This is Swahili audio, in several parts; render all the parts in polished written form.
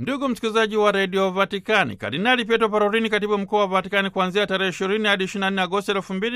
Ndugu msikilizaji wa redio Vatikani, Kardinali Pietro Parolin, katibu mkuu wa Vatikani, kuanzia tarehe 20 hadi 24 Agosti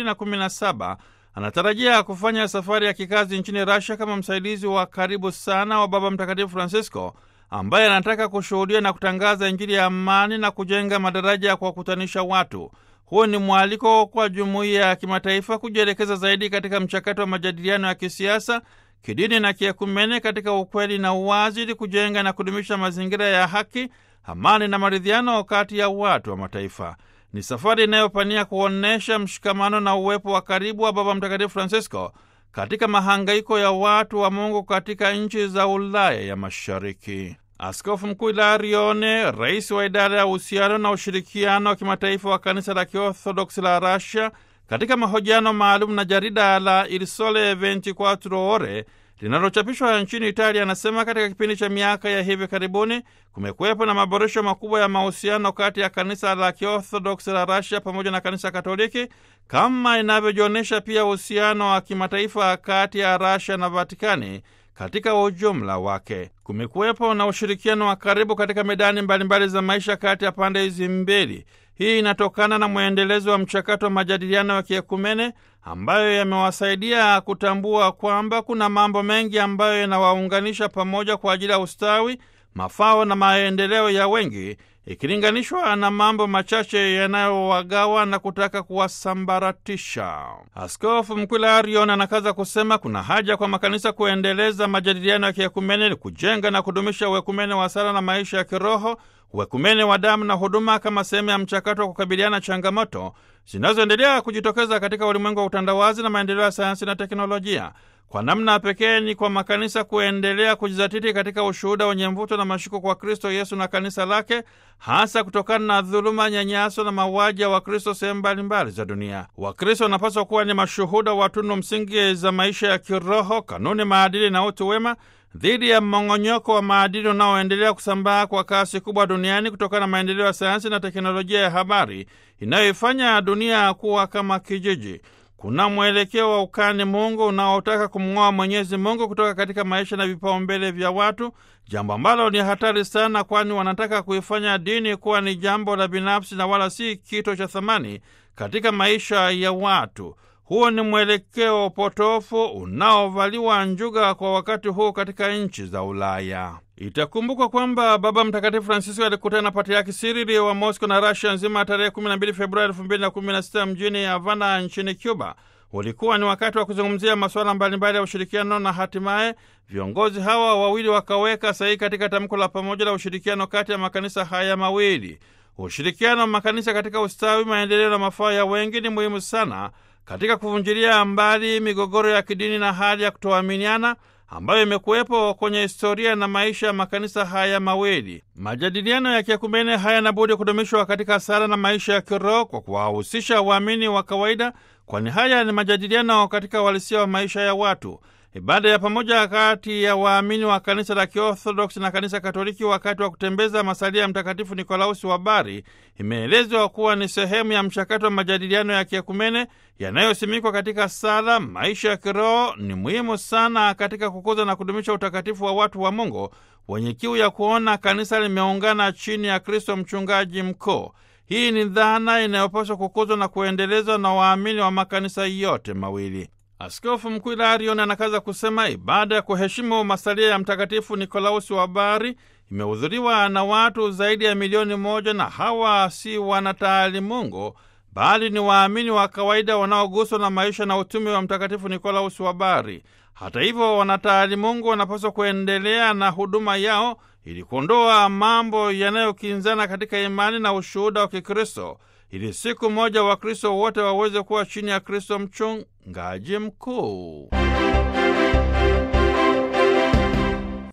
2017 anatarajia kufanya safari ya kikazi nchini Russia kama msaidizi wa karibu sana wa Baba Mtakatifu Francisco, ambaye anataka kushuhudia na kutangaza Injili ya amani na kujenga madaraja ya kuwakutanisha watu. Huo ni mwaliko kwa jumuiya ya kimataifa kujielekeza zaidi katika mchakato wa majadiliano ya kisiasa, kidini na kiekumene katika ukweli na uwazi, ili kujenga na kudumisha mazingira ya haki, amani na maridhiano kati ya watu wa mataifa. Ni safari inayopania kuonesha mshikamano na uwepo wa karibu wa Baba Mtakatifu Francisco katika mahangaiko ya watu wa Mungu katika nchi za Ulaya ya Mashariki. Askofu Mkuu Ilarione, rais wa idara ya uhusiano na ushirikiano wa kimataifa wa kanisa la Kiorthodoksi la Russia, katika mahojiano maalum na jarida la Il Sole 24 Ore linalochapishwa nchini Italia, anasema katika kipindi cha miaka ya hivi karibuni kumekuwepo na maboresho makubwa ya mahusiano kati ya kanisa la Kiorthodoksi la Russia pamoja na kanisa Katoliki, kama inavyojionyesha pia uhusiano wa kimataifa kati ya Russia na Vatikani katika ujumla wake. Kumekuwepo na ushirikiano wa karibu katika medani mbalimbali za maisha kati ya pande hizi mbili. Hii inatokana na mwendelezo wa mchakato wa majadiliano ya kiekumene ambayo yamewasaidia kutambua kwamba kuna mambo mengi ambayo yanawaunganisha pamoja kwa ajili ya ustawi, mafao na maendeleo ya wengi, ikilinganishwa na mambo machache yanayowagawa na kutaka kuwasambaratisha. Askofu Mkuu Ilarione anakaza kusema kuna haja kwa makanisa kuendeleza majadiliano ya kiekumene, kujenga na kudumisha uekumene wa sala na maisha ya kiroho, uekumene wa damu na huduma kama sehemu ya mchakato wa kukabiliana changamoto zinazoendelea kujitokeza katika ulimwengu wa utandawazi na maendeleo ya sayansi na teknolojia. Kwa namna pekee ni kwa makanisa kuendelea kujizatiti katika ushuhuda wenye mvuto na mashiko kwa Kristo Yesu na kanisa lake, hasa kutokana na dhuluma, nyanyaso na mauaji ya Wakristo sehemu mbalimbali za dunia. Wakristo wanapaswa kuwa ni mashuhuda wa tunu msingi za maisha ya kiroho, kanuni, maadili na utu wema, dhidi ya mmong'onyoko wa maadili unaoendelea kusambaa kwa kasi kubwa duniani kutokana na maendeleo ya sayansi na teknolojia ya habari inayoifanya dunia kuwa kama kijiji. Kuna mwelekeo wa ukani Mungu unaotaka kumng'oa Mwenyezi Mungu kutoka katika maisha na vipaumbele vya watu, jambo ambalo ni hatari sana, kwani wanataka kuifanya dini kuwa ni jambo la binafsi na wala si kito cha thamani katika maisha ya watu. Huo ni mwelekeo potofu unaovaliwa njuga kwa wakati huu katika nchi za Ulaya. Itakumbukwa kwamba Baba Mtakatifu Francisco alikutana na Patriaki Sirili wa Moscow na Russia nzima tarehe 12 Februari 2016 mjini Havana nchini Cuba. Ulikuwa ni wakati wa kuzungumzia masuala mbalimbali ya ushirikiano, na hatimaye viongozi hawa wawili wakaweka sahihi katika tamko la pamoja la ushirikiano kati ya makanisa haya mawili. Ushirikiano wa makanisa katika ustawi, maendeleo na mafao ya wengi ni muhimu sana katika kuvunjilia mbali migogoro ya kidini na hali ya kutoaminiana ambayo imekuwepo kwenye historia na maisha ya makanisa haya mawili. Majadiliano ya kiekumene hayana budi kudumishwa katika sala na maisha ya kiroho kwa kuwahusisha waamini wa kawaida, kwani haya ni majadiliano katika uhalisia wa maisha ya watu. Ibada ya pamoja kati ya waamini wa kanisa la Kiorthodoksi na kanisa Katoliki wakati wa kutembeza masalia ya Mtakatifu Nikolausi wa Bari imeelezwa kuwa ni sehemu ya mchakato wa majadiliano ya kiekumene yanayosimikwa katika sala. Maisha ya kiroho ni muhimu sana katika kukuza na kudumisha utakatifu wa watu wa Mungu wenye kiu ya kuona kanisa limeungana chini ya Kristo mchungaji mkuu. Hii ni dhana inayopaswa kukuzwa na kuendelezwa na waamini wa makanisa yote mawili. Askofu Mkuu Ilarione anakaza kusema ibada ya kuheshimu masalia ya Mtakatifu Nikolausi wa Bari imehudhuriwa na watu zaidi ya 1,000,000, na hawa si wanataalimungu bali ni waamini wa kawaida wanaoguswa na maisha na utume wa Mtakatifu Nikolausi wa Bari. Hata hivyo, wanataalimungu wanapaswa kuendelea na huduma yao ili kuondoa mambo yanayokinzana katika imani na ushuhuda wa Kikristo, ili siku moja Wakristo wote waweze kuwa chini ya Kristo mchungaji mkuu.